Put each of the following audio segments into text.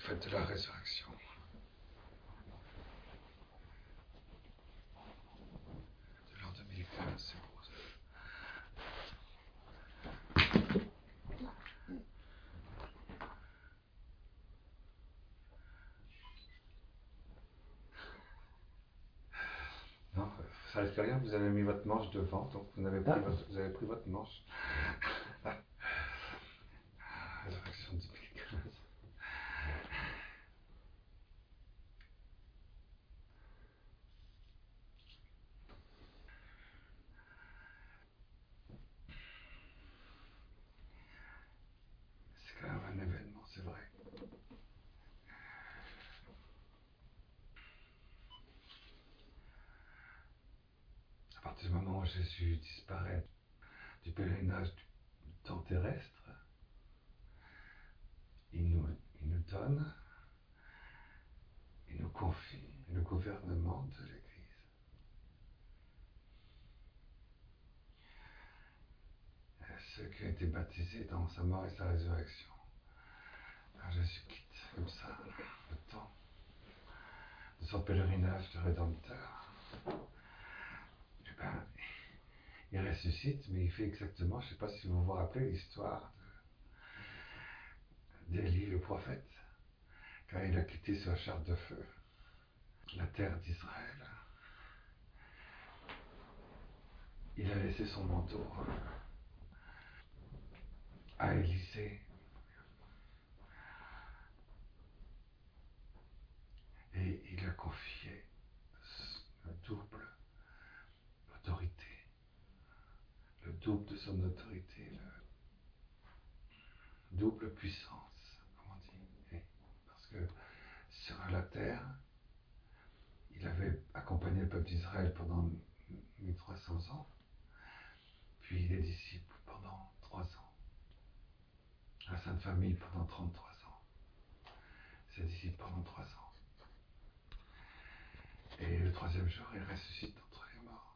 fête de la résurrection. De l'an 2015, c'est beau ça. Non, ça risque rien, vous avez mis votre manche devant, donc vous avez pris votre manche. Résurrection 2015. C'est quand même un événement, c'est vrai. À partir du moment où Jésus disparaît du pèlerinage du temps terrestre, il nous donne, il nous confie le gouvernement de l'Église. Ceux qui ont été baptisés dans sa mort et sa résurrection. Alors Jésus quitte comme ça le temps de son pèlerinage de Rédempteur. Et ben, il ressuscite, mais il fait exactement, je ne sais pas si vous vous rappelez l'histoire d'Élie le prophète, quand il a quitté sur char de feu la terre d'Israël. Il a laissé son manteau à Élisée. Et il a confié la double autorité, le double de son autorité, la double puissance, comme on dit. Et parce que sur la terre, il avait accompagné le peuple d'Israël pendant 1300 ans, puis les disciples pendant 3 ans, la Sainte Famille pendant 33 ans, ses disciples pendant 3 ans. Et le troisième jour, il ressuscite d'entre les morts.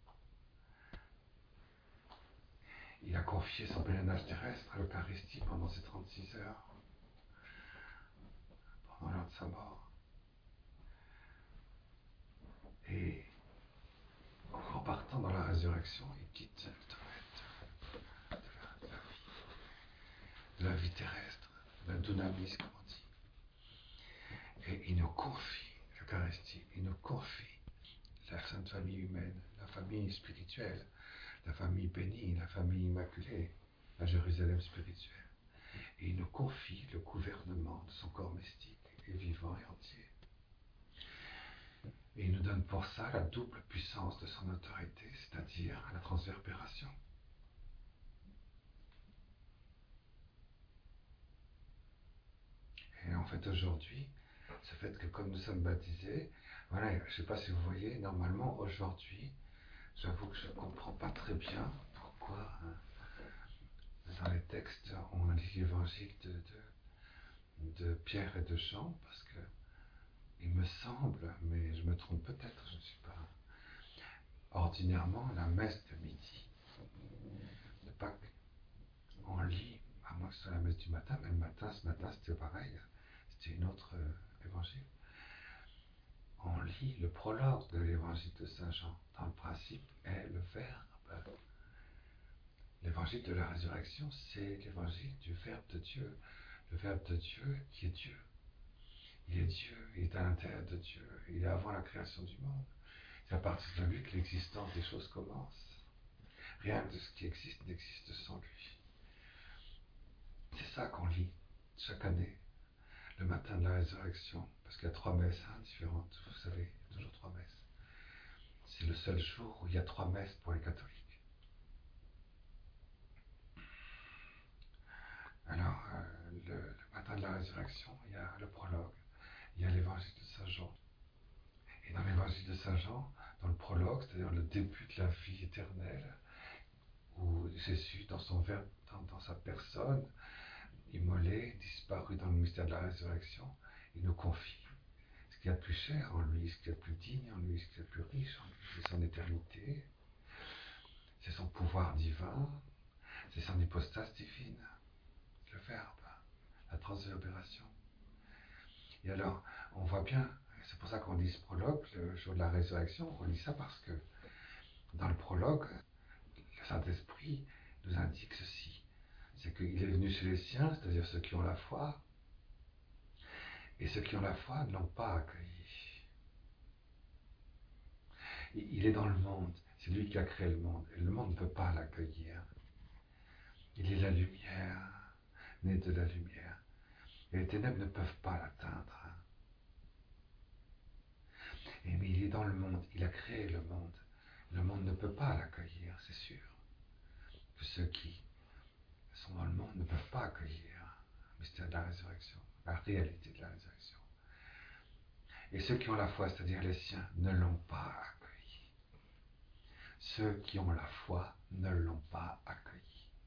Il a confié son pèlerinage terrestre à l'Eucharistie pendant ces 36 heures, pendant l'heure de sa mort. Et en repartant dans la résurrection, il quitte le domaine de la vie terrestre, de la dunamis, comme on dit. Et il nous confie l'Eucharistie, il nous confie la Sainte Famille humaine, la famille spirituelle, la famille bénie, la famille immaculée, la Jérusalem spirituelle. Et il nous confie le gouvernement de son corps mystique et vivant et entier. Et il nous donne pour ça la double puissance de son autorité, c'est-à-dire la transverbération. Et en fait aujourd'hui, ce fait que comme nous sommes baptisés, voilà, je ne sais pas si vous voyez, normalement aujourd'hui, j'avoue que je ne comprends pas très bien pourquoi dans les textes on lit l'évangile de Pierre et de Jean, parce que il me semble, mais je me trompe peut-être, je ne suis pas. Ordinairement, la messe de midi de Pâques, on lit, à moins que ce soit la messe du matin, mais le matin, ce matin c'était pareil, c'était une autre évangile. On lit le prologue de l'évangile de Saint Jean. Dans le principe est le Verbe. L'évangile de la résurrection, c'est l'évangile du Verbe de Dieu. Le Verbe de Dieu qui est Dieu. Il est Dieu, il est à l'intérieur de Dieu, il est avant la création du monde. C'est à partir de lui que l'existence des choses commence. Rien de ce qui existe n'existe sans lui. C'est ça qu'on lit chaque année, le matin de la résurrection, parce qu'il y a 3 messes différentes, vous savez, il y a toujours 3 messes. C'est le seul jour où il y a 3 messes pour les catholiques. Alors, le matin de la résurrection, il y a le prologue, il y a l'évangile de Saint Jean. Et dans l'évangile de Saint Jean, dans le prologue, c'est-à-dire le début de la vie éternelle, où Jésus, dans son verbe, dans sa personne, immolé, disparu dans le mystère de la résurrection, il nous confie ce qu'il y a de plus cher en lui, ce qu'il y a de plus digne en lui, ce qu'il y a de plus riche en lui. C'est son éternité, c'est son pouvoir divin, c'est son hypostase divine, le Verbe, la transverbération. Et alors, on voit bien, c'est pour ça qu'on lit ce prologue, le jour de la résurrection, on lit ça parce que dans le prologue, le Saint-Esprit nous indique ceci, c'est qu'il est venu chez les siens, c'est-à-dire ceux qui ont la foi, et ceux qui ont la foi ne l'ont pas accueilli. Il est dans le monde, c'est lui qui a créé le monde, et le monde ne peut pas l'accueillir. Il est la lumière, né de la lumière, et les ténèbres ne peuvent pas l'atteindre. Mais il est dans le monde, il a créé le monde ne peut pas l'accueillir, c'est sûr. Que ceux qui sont dans le monde ne peuvent pas accueillir le mystère de la résurrection, la réalité de la résurrection. Et ceux qui ont la foi, c'est-à-dire les siens, ne l'ont pas accueilli. Ceux qui ont la foi ne l'ont pas accueilli.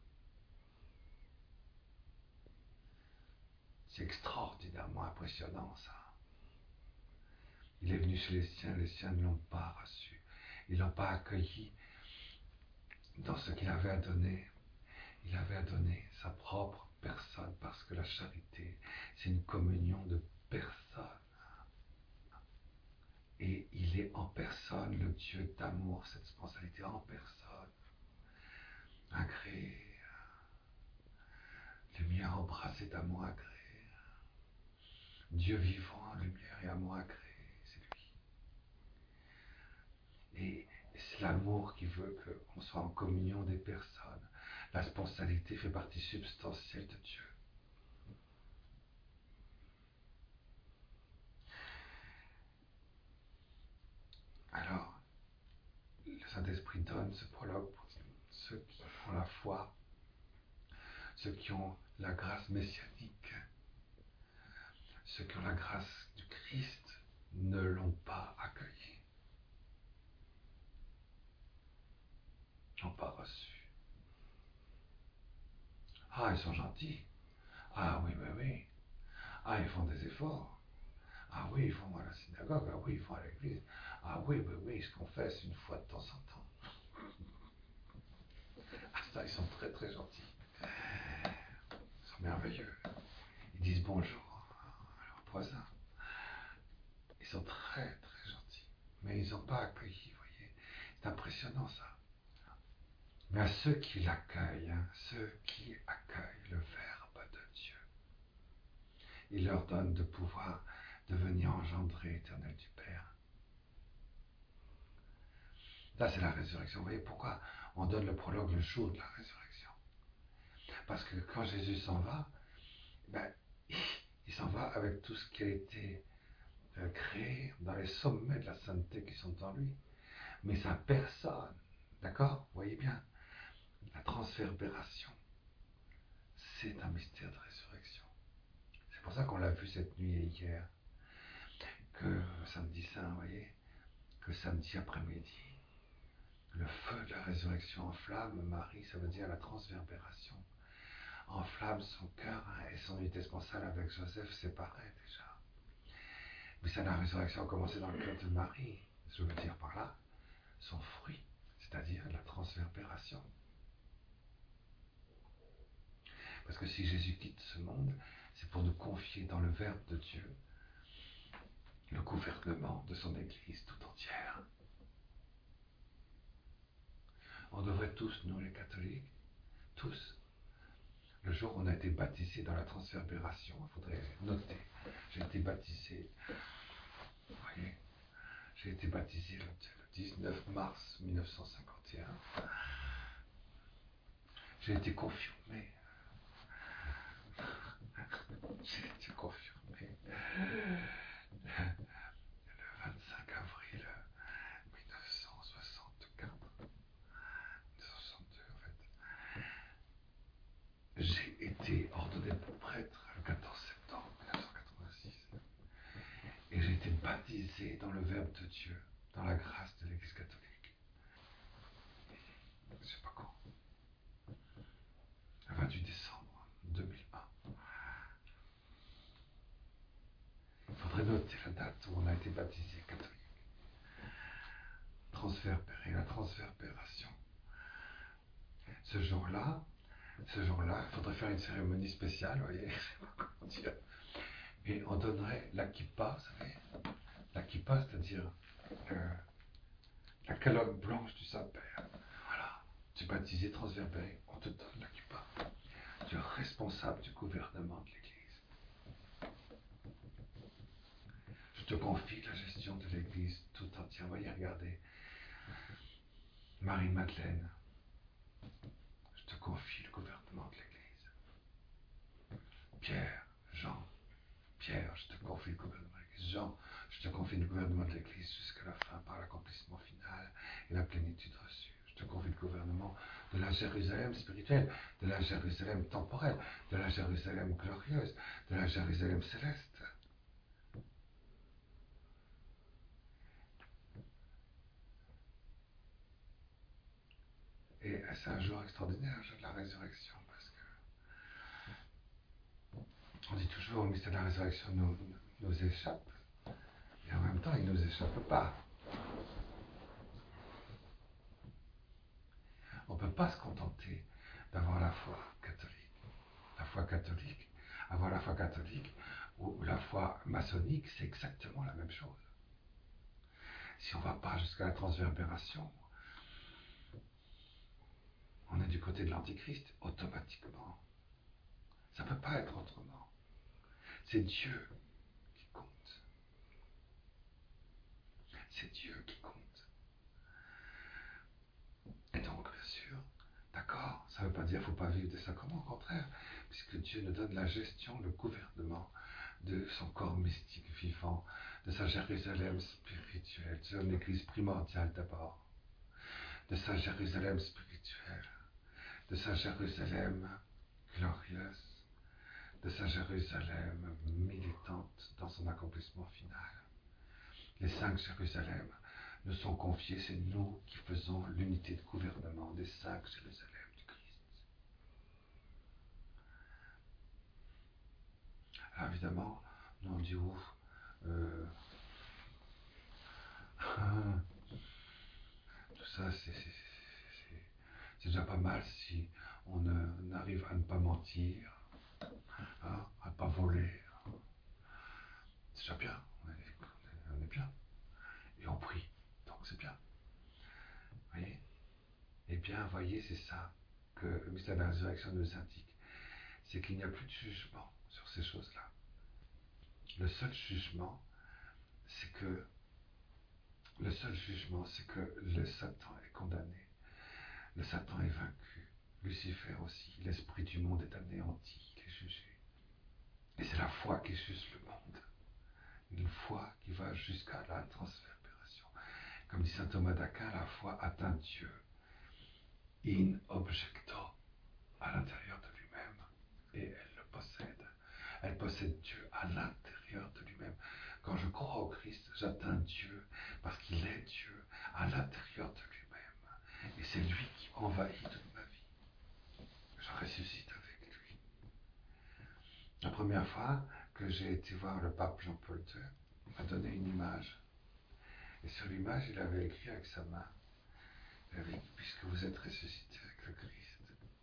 C'est extraordinairement impressionnant, ça. Il est venu chez les siens ne l'ont pas reçu. Ils ne l'ont pas accueilli dans ce qu'il avait à donner. Il avait à donner sa propre personne, parce que la charité, c'est une communion de personnes. Et il est en personne, le Dieu d'amour, cette spontanéité en personne. Agréé, lumière embrassée d'amour agréé. Dieu vivant, lumière et amour agréé, c'est lui. Et c'est l'amour qui veut qu'on soit en communion des personnes. La spontanéité fait partie substantielle de Dieu. Alors, le Saint-Esprit donne ce prologue pour ceux qui ont la foi, ceux qui ont la grâce messianique, ceux qui ont la grâce du Christ ne l'ont pas accueilli, n'ont pas reçu. Ah, ils sont gentils. Ah oui, oui, oui. Ah, ils font des efforts. Ah oui, ils vont à la synagogue. Ah oui, ils vont à l'église. Ah oui, oui, oui, ils se confessent une fois de temps en temps. Ah ça, ils sont très très gentils. Ils sont merveilleux. Ils disent bonjour à leurs voisins. Ils sont très très gentils. Mais ils n'ont pas accueilli, vous voyez. C'est impressionnant ça. Mais à ceux qui l'accueillent, ceux qui accueillent le Verbe de Dieu, il leur donne de pouvoir devenir engendrés éternels du Père. Là, c'est la résurrection. Vous voyez pourquoi on donne le prologue le jour de la résurrection? Parce que quand Jésus s'en va, ben, il s'en va avec tout ce qui a été créé dans les sommets de la sainteté qui sont en lui. Mais sa personne, d'accord? Vous voyez bien, la transverbération, c'est un mystère de résurrection. C'est pour ça qu'on l'a vu cette nuit et hier, que samedi saint, vous voyez, que samedi après-midi, le feu de la résurrection enflamme Marie, ça veut dire la transverbération. Enflamme son cœur et son unité sponsale avec Joseph séparés déjà. Mais ça, la résurrection a commencé dans le cœur de Marie. Je veux dire par là, son fruit, c'est-à-dire la transverbération. Parce que si Jésus quitte ce monde, c'est pour nous confier dans le Verbe de Dieu le gouvernement de son Église tout entière. On devrait tous, nous les catholiques, tous, le jour où on a été baptisé dans la transverbération, il faudrait noter, j'ai été baptisé, vous voyez, j'ai été baptisé le 19 mars 1951. J'ai été confirmé. J'ai été confirmé le 25 avril 1964. 1962 en fait. J'ai été ordonné prêtre le 14 septembre 1986. Et j'ai été baptisé dans le Verbe de Dieu, dans la grâce de l'Église catholique. Je ne sais pas quand. Le 28 décembre 2001. Il faudrait noter la date où on a été baptisé catholique. Transverbéré, la transverbération. Ce jour-là, il faudrait faire une cérémonie spéciale, vous voyez, je sais pas comment dire. et on donnerait la kippa, vous savez, la kippa, c'est-à-dire la calotte blanche du Saint-Père. Voilà, tu es baptisé, transverbéré, on te donne la kippa. Tu es responsable du gouvernement de l'Église. Je te confie la gestion de l'Église tout entière. Voyez, regardez, Marie-Madeleine, je te confie le gouvernement de l'Église. Pierre, Jean, Pierre, je te confie le gouvernement de l'Église. Jean, je te confie le gouvernement de l'Église jusqu'à la fin par l'accomplissement final et la plénitude reçue. Je te confie le gouvernement de la Jérusalem spirituelle, de la Jérusalem temporelle, de la Jérusalem glorieuse, de la Jérusalem céleste. Et c'est un jour extraordinaire, le jour de la résurrection, parce que on dit toujours le mystère de la résurrection nous échappe, et en même temps il ne nous échappe pas. On ne peut pas se contenter d'avoir la foi catholique. La foi catholique, avoir la foi catholique ou la foi maçonnique, c'est exactement la même chose. Si on ne va pas jusqu'à la transverbération, on est du côté de l'Antichrist automatiquement. Ça ne peut pas être autrement. C'est Dieu qui compte. C'est Dieu qui compte. Et donc, bien sûr, d'accord, ça ne veut pas dire qu'il ne faut pas vivre des sacrements, au contraire, puisque Dieu nous donne la gestion, le gouvernement de son corps mystique vivant, de sa Jérusalem spirituelle, de son église primordiale d'abord, de sa Jérusalem spirituelle, de sa Jérusalem glorieuse, de sa Jérusalem militante dans son accomplissement final. Les 5 Jérusalem nous sont confiés, c'est nous qui faisons l'unité de gouvernement des 5 Jérusalem du Christ. Alors évidemment, nous on dit ouf, tout ça c'est déjà pas mal si on arrive à ne pas mentir, hein, à ne pas voler. C'est déjà bien, on est bien. Et on prie, donc c'est bien. Vous voyez? Eh bien, voyez, c'est ça que le mystère de la résurrection nous indique. C'est qu'il n'y a plus de jugement sur ces choses-là. Le seul jugement, c'est que le Satan est condamné. Le Satan est vaincu. Lucifer aussi. L'esprit du monde est anéanti. Il est jugé. Et c'est la foi qui juge le monde. Une foi qui va jusqu'à la transfiguration. Comme dit saint Thomas d'Aquin, la foi atteint Dieu in objecto, à l'intérieur de lui-même, et elle le possède. Elle possède Dieu à l'intérieur de lui-même. Quand je crois au Christ, j'atteins Dieu parce qu'il est Dieu à l'intérieur de lui-même. Et c'est lui qui envahit toute ma vie. Je ressuscite avec lui. La première fois que j'ai été voir le pape Jean-Paul II, il m'a donné une image. Et sur l'image, il avait écrit avec sa main, il avait dit, puisque vous êtes ressuscité avec le Christ,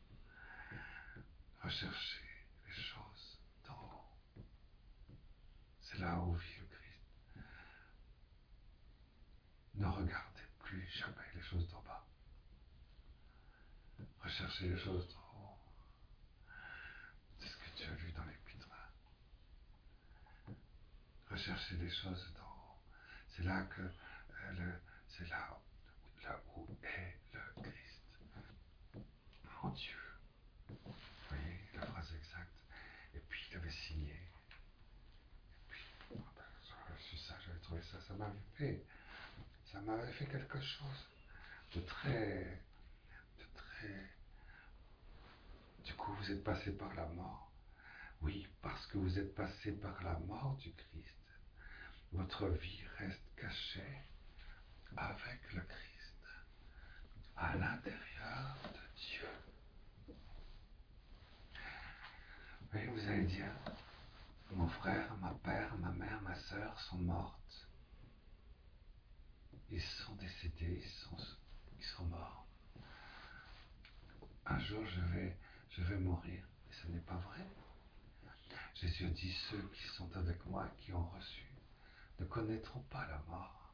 recherchez les choses d'en haut. C'est là où vit le Christ. Ne regardez plus jamais les choses d'en bas. Recherchez les choses d'en haut. C'est ce que tu as lu dans l'Épître. Recherchez les choses d'en haut. C'est là que c'est là où est le Christ. En Dieu. Vous voyez la phrase exacte. Et puis il avait signé. Et puis, j'avais reçu ça, j'avais trouvé ça, ça m'avait fait quelque chose de très. Du coup, vous êtes passé par la mort. Oui, parce que vous êtes passé par la mort du Christ, votre vie reste cachée avec le Christ, à l'intérieur de Dieu. Oui, vous allez dire, mon frère, ma père, ma mère, ma sœur sont mortes. Ils sont décédés, ils sont morts. Un jour, je vais mourir. Et ce n'est pas vrai. Jésus a dit, ceux qui sont avec foi qui ont reçu ne connaîtront pas la mort.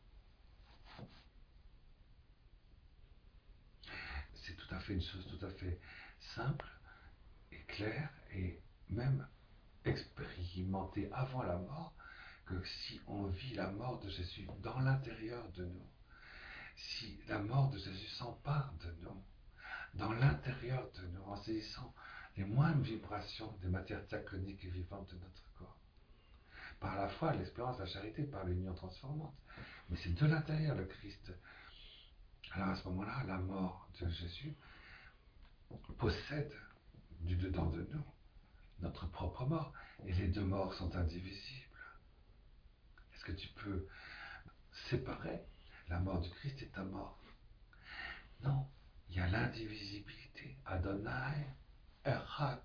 C'est tout à fait une chose tout à fait simple et claire et même expérimentée avant la mort, que si on vit la mort de Jésus dans l'intérieur de nous, si la mort de Jésus s'empare de nous, dans l'intérieur de nous, en saisissant les moindres vibrations des matières diachroniques et vivantes de notre corps, par la foi, l'espérance, la charité, par l'union transformante. Mais c'est de l'intérieur le Christ. Alors à ce moment-là, la mort de Jésus possède du dedans de nous notre propre mort. Et les deux morts sont indivisibles. Est-ce que tu peux séparer la mort du Christ et ta mort? Non, il y a l'indivisibilité. Adonai, Echad.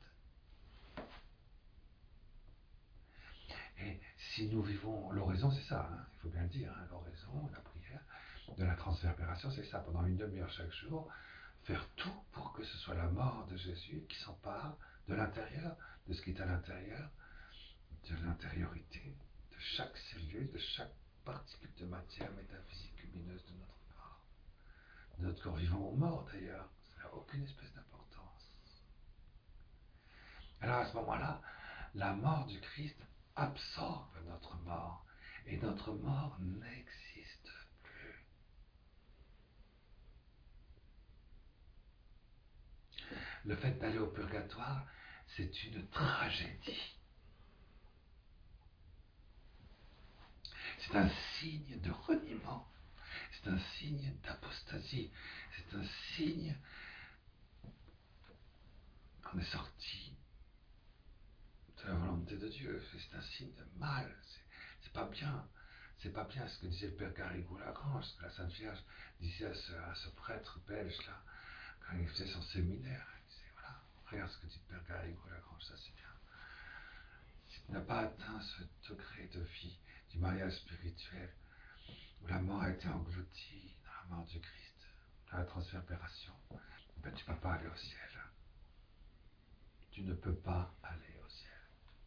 Et si nous vivons, l'oraison c'est ça, hein, il faut bien le dire, hein, l'oraison, la prière, de la transverbération, c'est ça, pendant une demi-heure chaque jour, faire tout pour que ce soit la mort de Jésus qui s'empare de l'intérieur, de ce qui est à l'intérieur, de l'intériorité, de chaque cellule, de chaque particule de matière métaphysique lumineuse de notre corps. De notre corps vivant ou mort d'ailleurs, ça n'a aucune espèce d'importance. Alors à ce moment-là, la mort du Christ absorbe notre mort, et notre mort n'existe plus. Le fait d'aller au purgatoire, c'est une tragédie. C'est un signe de reniement, c'est un signe d'apostasie, c'est un signe qu'on est sorti de la volonté de Dieu, c'est un signe de mal, c'est pas bien. C'est pas bien ce que disait le père Garrigou-Lagrange, ce que la Sainte Vierge disait à ce prêtre belge là, quand il faisait son séminaire. Il disait voilà, regarde ce que dit le père Garrigou-Lagrange, ça c'est bien. Si tu n'as pas atteint ce degré de vie du mariage spirituel, où la mort a été engloutie dans la mort du Christ, dans la transverbération, ben, tu ne peux pas aller au ciel. Tu ne peux pas aller au ciel.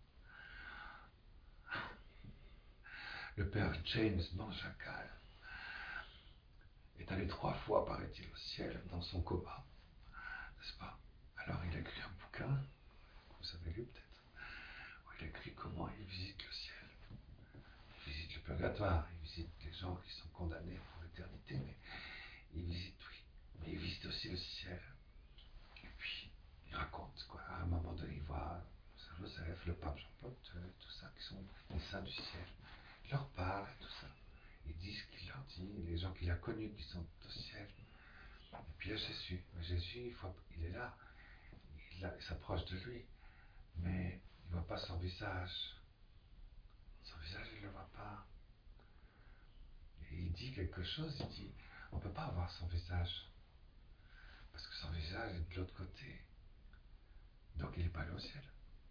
Le père James Manjacal est allé 3 fois, paraît-il, au ciel dans son coma, n'est-ce pas? Alors il a écrit un bouquin, vous avez lu peut-être, où il a écrit comment il visite le ciel. Il visite le purgatoire, il visite les gens qui sont condamnés pour l'éternité, mais il visite, oui, mais il visite aussi le ciel. Et puis, il raconte, quoi, à un moment donné, il voit Saint-Joseph, le pape Jean-Paul II, tout ça, qui sont les saints du ciel. Il leur parle, et tout ça. Il dit ce qu'il leur dit, les gens qu'il a connus qui sont au ciel. Et puis il y a Jésus. Mais Jésus, il est là, il s'approche de lui, mais il ne voit pas son visage. Son visage, il ne le voit pas. Et il dit quelque chose, il dit, on ne peut pas avoir son visage, parce que son visage est de l'autre côté. Donc il n'est pas allé au ciel.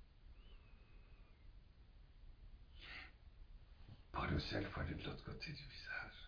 Pour aller au ciel, il faut aller de l'autre côté du visage.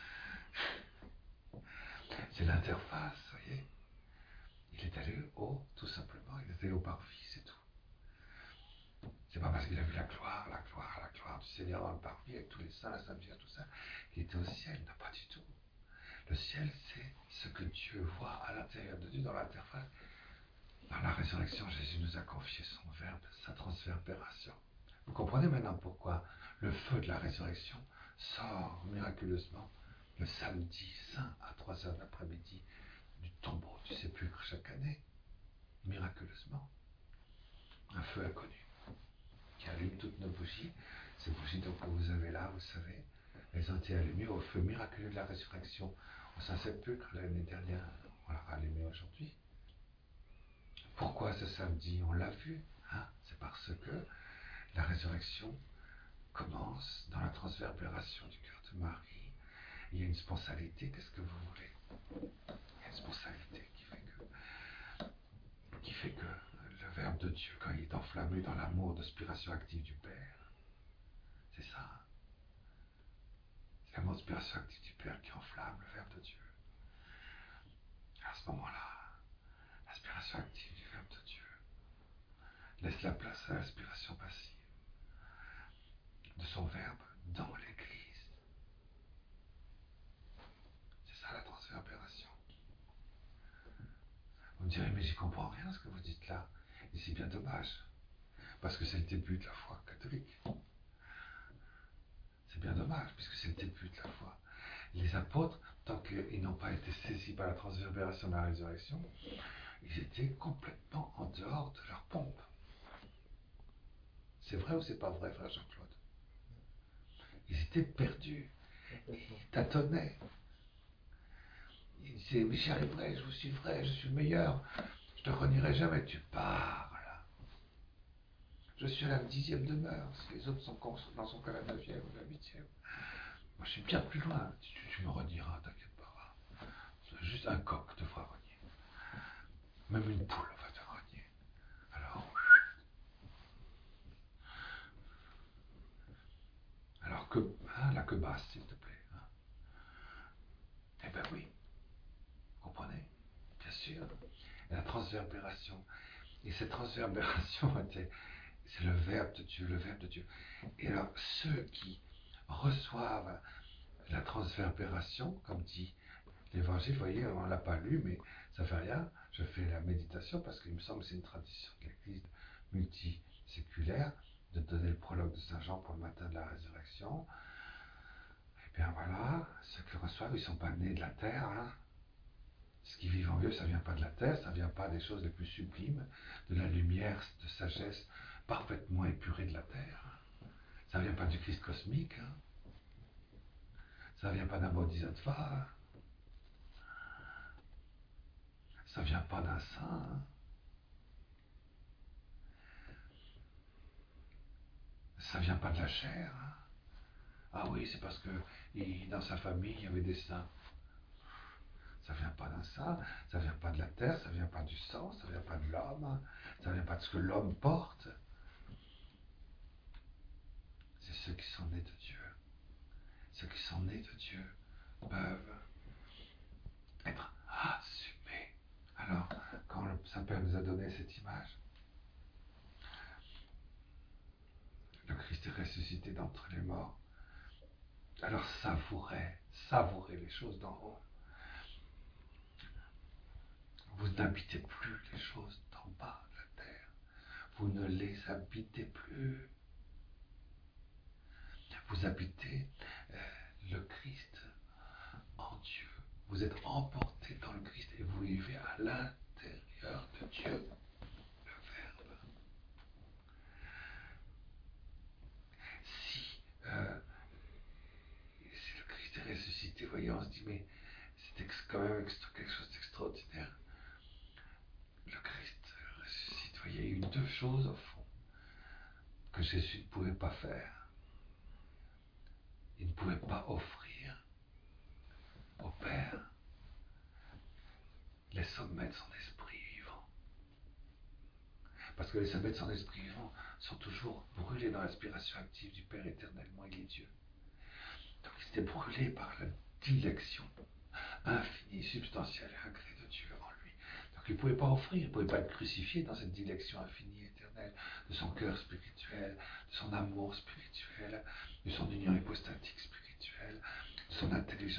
C'est l'interface, vous voyez. Il est allé haut, tout simplement. Il est allé au parvis, c'est tout. C'est pas parce qu'il a vu la gloire du Seigneur dans le parvis, avec tous les saints, la Sainte Vierge, tout ça, qu'il était au ciel. Non, pas du tout. Le ciel, c'est ce que Dieu voit à l'intérieur de Dieu, dans l'interface. Dans la résurrection, Jésus nous a confié son verbe, sa transverbération. Vous comprenez maintenant pourquoi le feu de la résurrection sort miraculeusement le samedi saint à 3 heures de l'après-midi du tombeau du sépulcre chaque année, miraculeusement. Un feu inconnu qui allume toutes nos bougies. Ces bougies donc, que vous avez là, vous savez, elles ont été allumées au feu miraculeux de la résurrection au Saint-Sépulcre l'année dernière. On l'a allumé aujourd'hui. Pourquoi ce samedi? On l'a vu, hein? C'est parce que la résurrection commence dans la transverbération du cœur de Marie. Il y a une spontanéité, qu'est-ce que vous voulez? Il y a une spontanéité qui fait que le Verbe de Dieu, quand il est enflammé dans l'amour d'aspiration active du Père, c'est ça. C'est l'amour d'aspiration active du Père qui enflamme le Verbe de Dieu. À ce moment-là, l'aspiration active du Verbe de Dieu laisse la place à l'aspiration passive de son Verbe dans l'Église. C'est ça la transverbération. Vous me direz, mais j'y comprends rien ce que vous dites là. Et c'est bien dommage, parce que c'est le début de la foi catholique. C'est bien dommage, puisque c'est le début de la foi. Les apôtres, tant qu'ils n'ont pas été saisis par la transverbération de la résurrection, ils étaient complètement en dehors de leur pompe. C'est vrai ou c'est pas vrai, frère Jean-Claude? Ils étaient perdus, ils tâtonnaient. Ils disaient, mais j'y arriverai, je vous suivrai, je suis le meilleur, je ne te renierai jamais. Tu parles. Je suis à la 10e demeure, si les autres n'en sont qu'à la 9e ou la 8e. Moi, je suis bien plus loin. Tu me renieras, t'inquiète pas. Juste un coq te fera renier. Même une poule va te renier. Alors que, la queue basse, s'il te plaît. Eh ben oui, vous comprenez? Bien sûr. Et la transverbération. Et cette transverbération, c'est le Verbe de Dieu, le Verbe de Dieu. Et alors, ceux qui reçoivent la transverbération, comme dit l'Évangile, vous voyez, on ne l'a pas lu, mais ça ne fait rien. Je fais la méditation parce qu'il me semble que c'est une tradition de l'Église multiséculaire de donner le prologue de Saint Jean pour le matin de la résurrection. Et bien voilà, ceux qui le reçoivent, ils ne sont pas nés de la terre. Ce qui vit en eux, ça ne vient pas de la terre, ça ne vient pas des choses les plus sublimes, de la lumière, de sagesse parfaitement épurée de la terre. Ça ne vient pas du Christ cosmique. Ça ne vient pas d'un bodhisattva. Ça ne vient pas d'un saint. Ça ne vient pas de la chair. Ah oui, c'est parce que dans sa famille, il y avait des saints. Ça ne vient pas d'un saint, ça ne vient pas de la terre, ça ne vient pas du sang, ça ne vient pas de l'homme, ça ne vient pas de ce que l'homme porte. C'est ceux qui sont nés de Dieu. Ceux qui sont nés de Dieu peuvent être assumés. Alors, quand le Saint-Père nous a donné cette image, le Christ est ressuscité d'entre les morts. Alors savourez les choses d'en haut. Vous n'habitez plus les choses d'en bas de la terre. Vous ne les habitez plus. Vous habitez le Christ en Dieu. Vous êtes emporté dans le Christ et vous vivez à l'intérieur de Dieu, le Verbe. Si le Christ est ressuscité, voyez, on se dit, mais c'est quand même quelque chose d'extraordinaire. Le Christ ressuscite, voyez, il y a eu deux choses au fond que Jésus ne pouvait pas faire. Il ne pouvait pas offrir au Père les sommets de son esprit vivant. Parce que les sommets de son esprit vivant sont toujours brûlés dans l'aspiration active du Père éternellement, il est Dieu. Donc il était brûlé par la dilection infinie, substantielle et agrée de Dieu en lui. Donc il ne pouvait pas offrir, il ne pouvait pas être crucifié dans cette dilection infinie, éternelle, de son cœur spirituel, de son amour spirituel, de son union hypostatique spirituelle, de son intelligence